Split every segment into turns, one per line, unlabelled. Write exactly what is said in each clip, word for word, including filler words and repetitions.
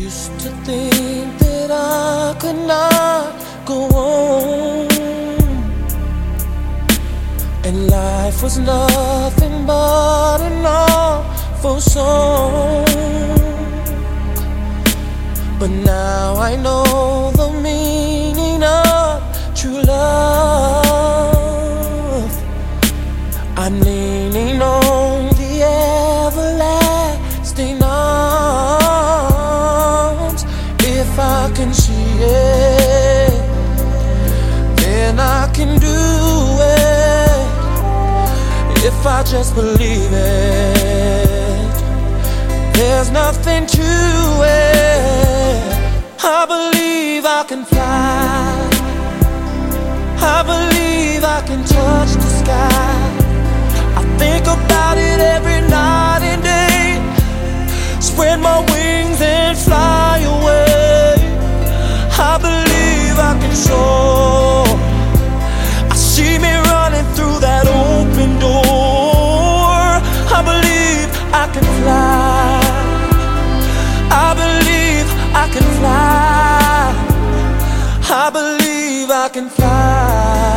used to think that I could not go on, and life was nothing but an awful song. But now I know the meaning of true love. I'm leaning on the everlasting arms. If I can see it, then I can do it. If I just believe it, there's nothing to it. I believe I can fly. I believe I can touch the sky. I think about it every night and day. Spread my wings and fly away. I believe I can soar. I see me running through that open door. I believe I can fly. I believe I can fly. I believe I can fly.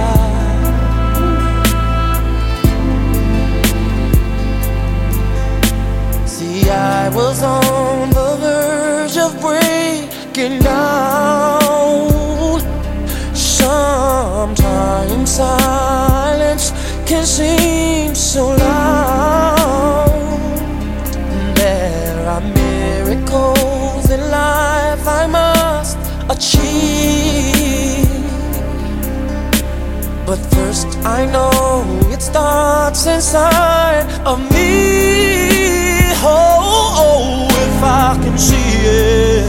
See, I was on the verge of breaking down. Sometimes silence can seem so loud. There are miracles in life I must achieve, but first I know it starts inside of me. Oh, oh, if I can see it,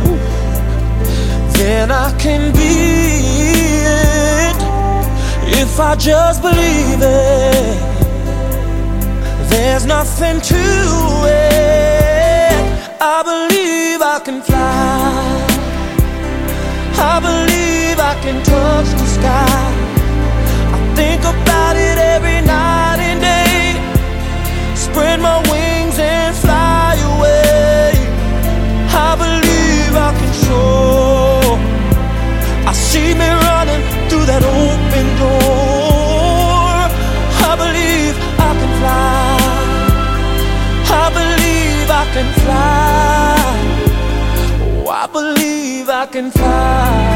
then I can be it. If I just believe it, there's nothing to it. I believe I can fly. I believe I can touch the sky. I think about it every night and day. Spread my wings and fly away. I believe I can soar. I see me running through that open door. I believe I can fly. I believe I can fly. Oh, I believe I can fly.